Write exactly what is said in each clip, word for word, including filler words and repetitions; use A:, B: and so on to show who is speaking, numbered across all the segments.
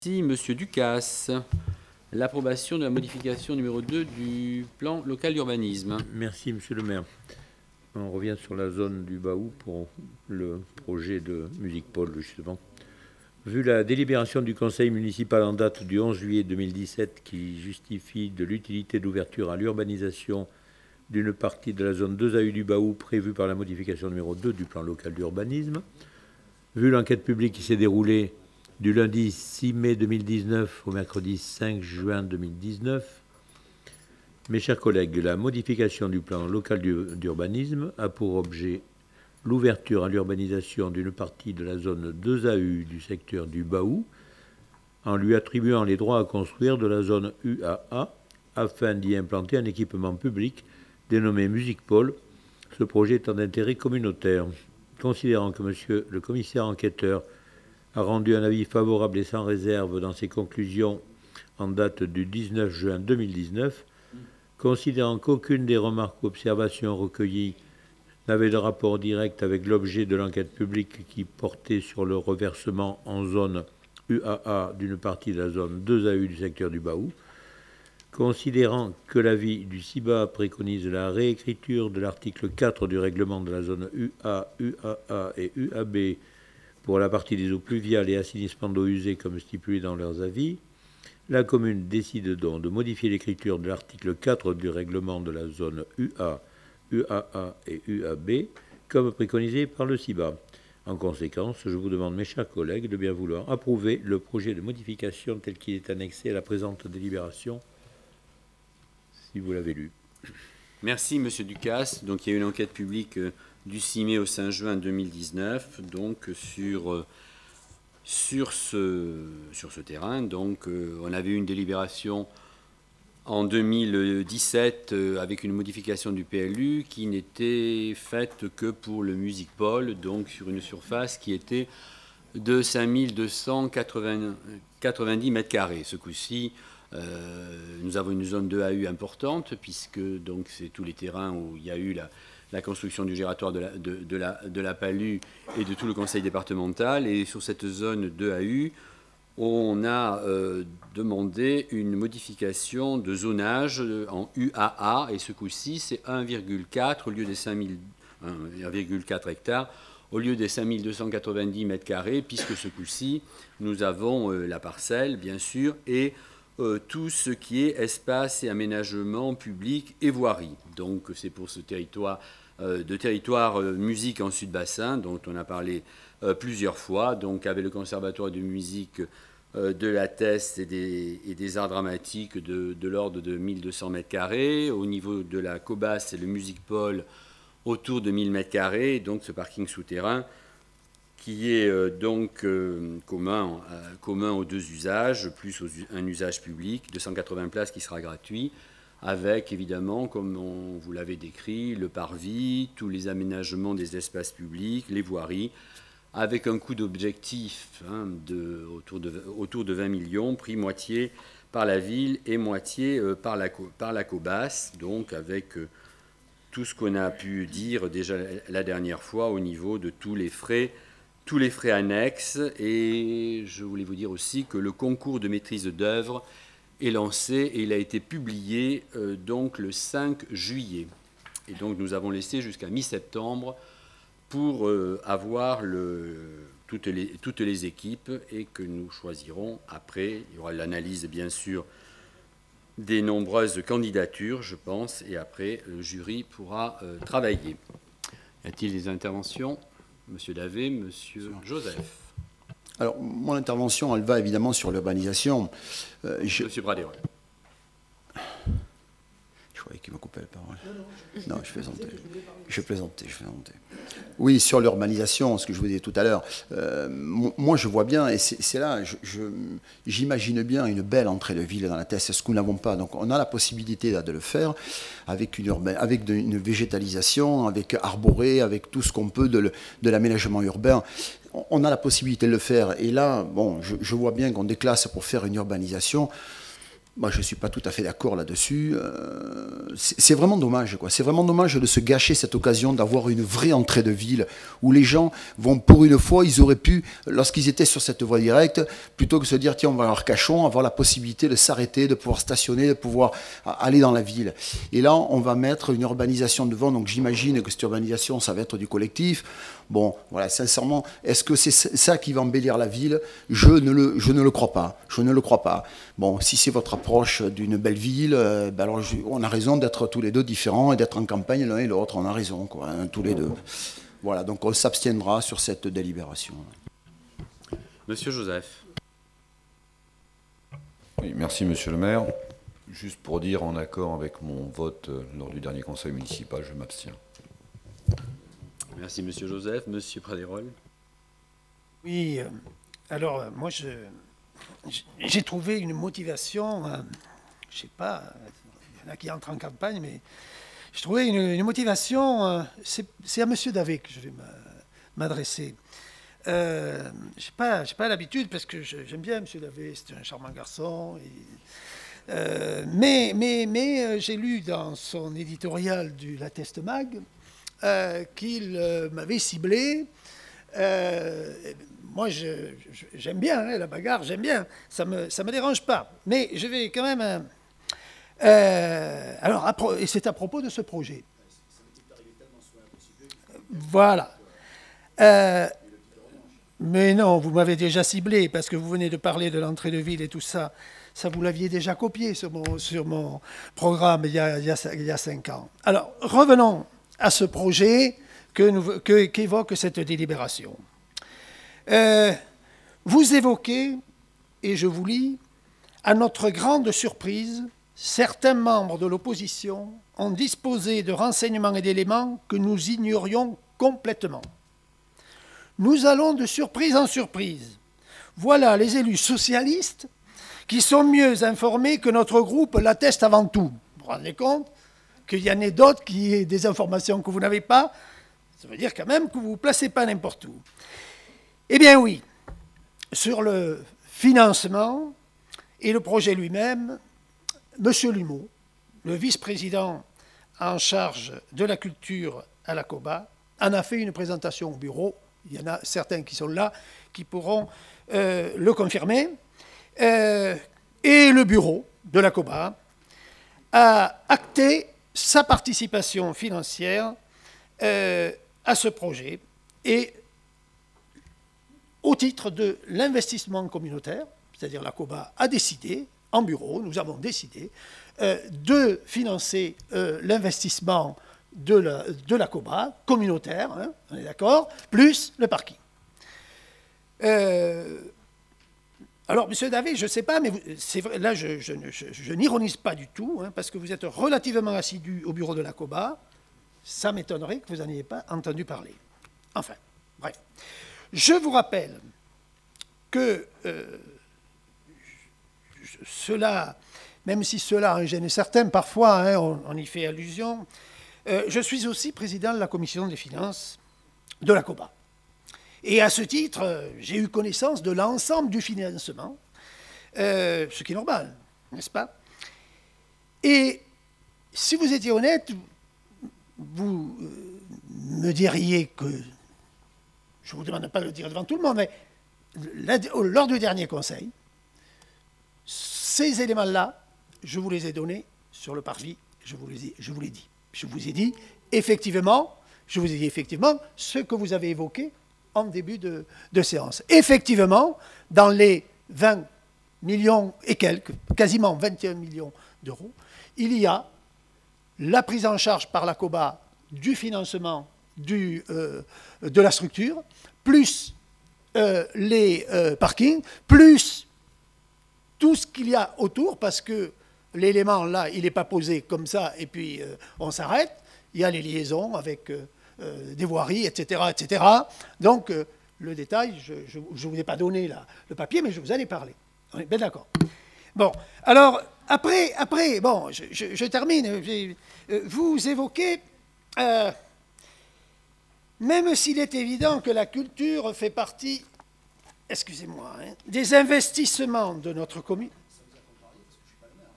A: Merci, Monsieur Ducasse. L'approbation de la modification numéro deux du plan local d'urbanisme.
B: Merci, Monsieur le maire. On revient sur la zone du Baou pour le projet de Musique Pôle, justement. Vu la délibération du conseil municipal en date du onze juillet deux mille dix-sept qui justifie de l'utilité d'ouverture à l'urbanisation d'une partie de la zone deux A U du Baou prévue par la modification numéro deux du plan local d'urbanisme, vu l'enquête publique qui s'est déroulée du lundi six mai deux mille dix-neuf au mercredi cinq juin deux mille dix-neuf, mes chers collègues, la modification du plan local d'urbanisme a pour objet l'ouverture à l'urbanisation d'une partie de la zone deux A U du secteur du Baou, en lui attribuant les droits à construire de la zone U A A, afin d'y implanter un équipement public dénommé Musique Pôle, ce projet étant d'intérêt communautaire. Considérant que monsieur le commissaire enquêteur a rendu un avis favorable et sans réserve dans ses conclusions en date du dix-neuf juin deux mille dix-neuf, considérant qu'aucune des remarques ou observations recueillies n'avait de rapport direct avec l'objet de l'enquête publique qui portait sur le reversement en zone U A A d'une partie de la zone deux A U du secteur du Baou, considérant que l'avis du C I B A préconise la réécriture de l'article quatre du règlement de la zone U A, U A A et U A B pour la partie des eaux pluviales et assainissement d'eau usée comme stipulé dans leurs avis, la commune décide donc de modifier l'écriture de l'article quatre du règlement de la zone U A, U A A et U A B comme préconisé par le C I B A. En conséquence, je vous demande, mes chers collègues, de bien vouloir approuver le projet de modification tel qu'il est annexé à la présente délibération, si vous l'avez lu.
A: Merci, Monsieur Ducasse. Donc, il y a eu une enquête publique du six mai au cinq juin deux mille dix-neuf, donc sur, sur, ce, sur ce terrain. Donc, on avait eu une délibération en deux mille dix-sept avec une modification du P L U qui n'était faite que pour le Musique Pôle, donc sur une surface qui était de cinq mille deux cent quatre-vingt-dix mètres carrés. Ce coup-ci, euh, nous avons une zone deux A U importante, puisque donc c'est tous les terrains où il y a eu la, la construction du gératoire de la, de, de, la, de la Palu et de tout le conseil départemental. Et sur cette zone deux A U, on a euh, demandé une modification de zonage en U A A, et ce coup-ci, c'est un virgule quatre au lieu des cinq mille, un virgule quatre hectares, au lieu des cinq mille deux cent quatre-vingt-dix mètres carrés, puisque ce coup-ci, nous avons euh, la parcelle, bien sûr, et euh, tout ce qui est espace et aménagement public et voirie. Donc, c'est pour ce territoire, euh, de territoire euh, musique en Sud-Bassin, dont on a parlé euh, plusieurs fois, donc avec le conservatoire de musique euh, de la Teste et des, et des arts dramatiques de, de l'ordre de mille deux cents mètres carrés. Au niveau de la Cobas, c'est le Musique Pôle autour de mille mètres carrés, donc ce parking souterrain qui est euh, donc euh, commun, euh, commun aux deux usages, plus aux, un usage public, deux cent quatre-vingts places qui sera gratuit, avec évidemment, comme on vous l'avait décrit, le parvis, tous les aménagements des espaces publics, les voiries, avec un coût d'objectif hein, de, autour, de, autour de vingt millions, pris moitié par la ville et moitié euh, par, la, par la Cobas, donc avec euh, tout ce qu'on a pu dire déjà la dernière fois au niveau de tous les frais, tous les frais annexes. Et je voulais vous dire aussi que le concours de maîtrise d'œuvre est lancé et il a été publié euh, donc le cinq juillet. Et donc nous avons laissé jusqu'à mi-septembre pour euh, avoir le, toutes, les, toutes les équipes et que nous choisirons après. Il y aura l'analyse bien sûr des nombreuses candidatures, je pense, et après, le jury pourra euh, travailler. Y a-t-il des interventions ? Monsieur Davé, Monsieur Joseph.
C: Alors, mon intervention, elle va évidemment sur l'urbanisation.
A: Euh, je... Monsieur Bradet, ouais.
C: Je croyais qu'il me coupait la parole. Non, non je plaisantais. Je plaisantais, je plaisantais. Oui, sur l'urbanisation, ce que je vous disais tout à l'heure, euh, moi je vois bien, et c'est, c'est là, je, je, j'imagine bien une belle entrée de ville dans la Teste, ce que nous n'avons pas. Donc on a la possibilité là, de le faire avec une, urbain, avec de, une végétalisation, avec arboré, avec tout ce qu'on peut de, le, de l'aménagement urbain. On a la possibilité de le faire. Et là, bon, je, je vois bien qu'on déclasse pour faire une urbanisation. moi, je ne suis pas tout à fait d'accord là-dessus. Euh, c'est vraiment dommage, quoi. C'est vraiment dommage de se gâcher cette occasion d'avoir une vraie entrée de ville où les gens vont, pour une fois, ils auraient pu, lorsqu'ils étaient sur cette voie directe, plutôt que de se dire, tiens, on va à Arcachon, avoir la possibilité de s'arrêter, de pouvoir stationner, de pouvoir aller dans la ville. Et là, on va mettre une urbanisation devant. Donc, j'imagine que cette urbanisation, ça va être du collectif. Bon, voilà, sincèrement, est-ce que c'est ça qui va embellir la ville? Je ne le, je ne le crois pas. Je ne le crois pas. Bon, si c'est votre approche d'une belle ville, euh, ben alors je, on a raison d'être tous les deux différents et d'être en campagne l'un et l'autre. On a raison, quoi, hein, tous les deux. Voilà, donc on s'abstiendra sur cette délibération.
A: Monsieur Joseph.
D: Oui, merci, monsieur le maire. Juste pour dire, en accord avec mon vote euh, lors du dernier conseil municipal, je m'abstiens.
A: Merci, monsieur Joseph. Monsieur Pradérol.
E: Oui, euh, alors, euh, moi, je, j'ai trouvé une motivation, euh, je ne sais pas, il y en a qui entrent en campagne, mais j'ai trouvé une, une motivation, euh, c'est, c'est à monsieur Davé que je vais m'adresser. Euh, je n'ai pas, j'ai pas l'habitude, parce que je, j'aime bien monsieur Davé, c'est un charmant garçon, et, euh, mais, mais, mais euh, j'ai lu dans son éditorial du La Teste Mag euh, qu'il euh, m'avait ciblé. Euh, moi, je, je, j'aime bien hein, la bagarre, j'aime bien, ça me, ça me dérange pas. Mais je vais quand même... Euh, alors, à pro, et c'est à propos de ce projet. Voilà. Euh, mais non, vous m'avez déjà ciblé, parce que vous venez de parler de l'entrée de ville et tout ça. Ça, vous l'aviez déjà copié sur mon, sur mon programme il y, a, il, y a, il y a cinq ans. Alors, revenons à ce projet que nous, que, qu'évoque cette délibération. Euh, vous évoquez, et je vous lis, à notre grande surprise, certains membres de l'opposition ont disposé de renseignements et d'éléments que nous ignorions complètement. Nous allons de surprise en surprise. Voilà les élus socialistes qui sont mieux informés que notre groupe l'atteste avant tout. Vous vous rendez compte qu'il y en ait d'autres qui aient des informations que vous n'avez pas? Ça veut dire quand même que vous ne vous placez pas n'importe où. Eh bien oui, sur le financement et le projet lui-même, M. Lumeau, le vice-président en charge de la culture à la COBA, en a fait une présentation au bureau. Il y en a certains qui sont là, qui pourront euh, le confirmer. Euh, et le bureau de la COBA a acté sa participation financière euh, à ce projet et au titre de l'investissement communautaire, c'est-à-dire la COBA a décidé, en bureau, nous avons décidé euh, de financer euh, l'investissement de la, de la COBA communautaire, hein, on est d'accord, plus le parking. Euh, alors, monsieur Davé, je ne sais pas, mais vous, c'est vrai, là, je, je, je, je n'ironise pas du tout, hein, parce que vous êtes relativement assidu au bureau de la COBA. Ça m'étonnerait que vous n'en ayez pas entendu parler. Enfin, bref. Je vous rappelle que euh, cela, même si cela en gêne certains, parfois, hein, on, on y fait allusion, euh, je suis aussi président de la commission des finances de la COBA. Et à ce titre, euh, j'ai eu connaissance de l'ensemble du financement, euh, ce qui est normal, n'est-ce pas? Et si vous étiez honnête, vous euh, me diriez que, je ne vous demande pas de le dire devant tout le monde, mais là, lors du dernier conseil, ces éléments-là, je vous les ai donnés sur le parvis, je vous les ai, je vous l'ai dit. Je vous ai dit, effectivement, je vous ai dit effectivement ce que vous avez évoqué en début de, de séance. Effectivement, dans les vingt millions et quelques, quasiment vingt et un millions d'euros, il y a la prise en charge par la COBA du financement du, euh, de la structure, plus euh, les euh, parkings, plus tout ce qu'il y a autour, parce que l'élément là, il n'est pas posé comme ça, et puis euh, on s'arrête. Il y a les liaisons avec euh, euh, des voiries, et cetera, et cetera. Donc, euh, le détail, je ne vous ai pas donné là, le papier, mais je vous en ai parlé. On est bien d'accord. Bon, alors, après, après bon, je, je, je termine. Vous évoquez, euh, même s'il est évident que la culture fait partie, excusez-moi, hein, des investissements de notre commune.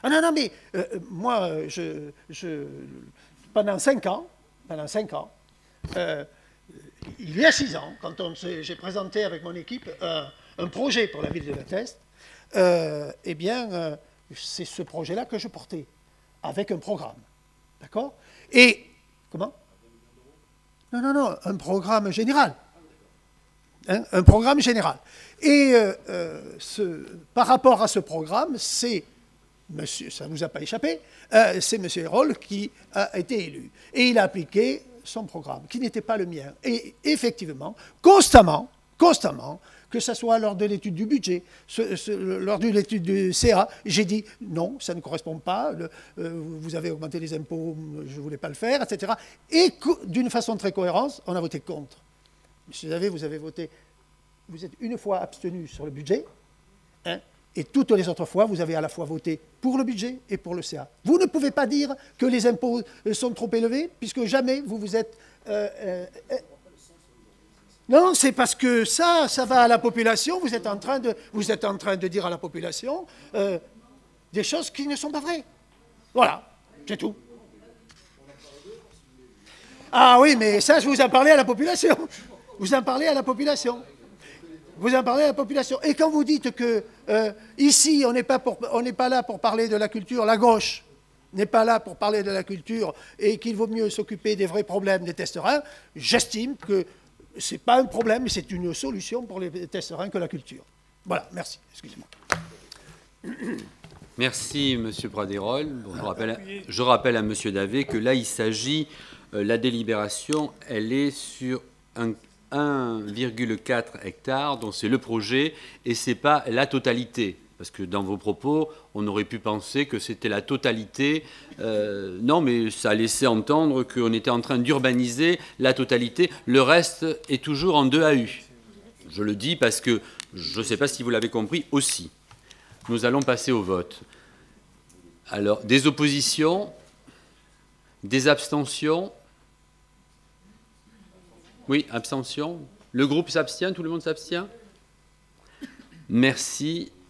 E: Ah non, non, mais euh, moi, je, je, pendant cinq ans, pendant cinq ans, euh, il y a six ans, quand on j'ai présenté avec mon équipe un, un projet pour la ville de Lutest, euh, eh bien, euh, c'est ce projet-là que je portais, avec un programme. D'accord? Et, comment? Non, non, non, un programme général. Hein, un programme général. Et euh, euh, ce, par rapport à ce programme, c'est, monsieur, ça ne vous a pas échappé, euh, c'est M. Hérol qui a été élu. Et il a appliqué son programme, qui n'était pas le mien. Et effectivement, constamment, constamment, que ce soit lors de l'étude du budget, ce, ce, lors de l'étude du C A, j'ai dit non, ça ne correspond pas, le, euh, vous avez augmenté les impôts, je ne voulais pas le faire, et cetera. Et d'une façon très cohérente, on a voté contre. Monsieur Davé, vous avez voté, vous êtes une fois abstenu sur le budget, hein, et toutes les autres fois, vous avez à la fois voté pour le budget et pour le C A. Vous ne pouvez pas dire que les impôts sont trop élevés, puisque jamais vous vous êtes... Euh, euh, euh, non, c'est parce que ça, ça va à la population, vous êtes en train de, vous êtes en train de dire à la population euh, des choses qui ne sont pas vraies. Voilà, c'est tout. Ah oui, mais ça, je vous en parlais à la population. Vous en parlez à la population. Vous en parlez à la population. Et quand vous dites que euh, ici, on n'est pas, pour, on n'est pas là pour parler de la culture, la gauche n'est pas là pour parler de la culture et qu'il vaut mieux s'occuper des vrais problèmes des testerins, j'estime que ce n'est pas un problème, mais c'est une solution pour les testerins que la culture. Voilà, merci. Excusez-moi.
A: Merci, M. Pradérol. Bon, je, rappelle, je rappelle à M. Davé que là, il s'agit, euh, la délibération, elle est sur un un virgule quatre hectares, donc c'est le projet, et ce n'est pas la totalité. Parce que dans vos propos, on aurait pu penser que c'était la totalité. Euh, non, mais ça laissait entendre qu'on était en train d'urbaniser la totalité. Le reste est toujours en deux A U. Je le dis parce que je ne sais pas si vous l'avez compris aussi. Nous allons passer au vote. Alors, des oppositions, des abstentions. Oui, abstention. Le groupe s'abstient, tout le monde s'abstient. Merci.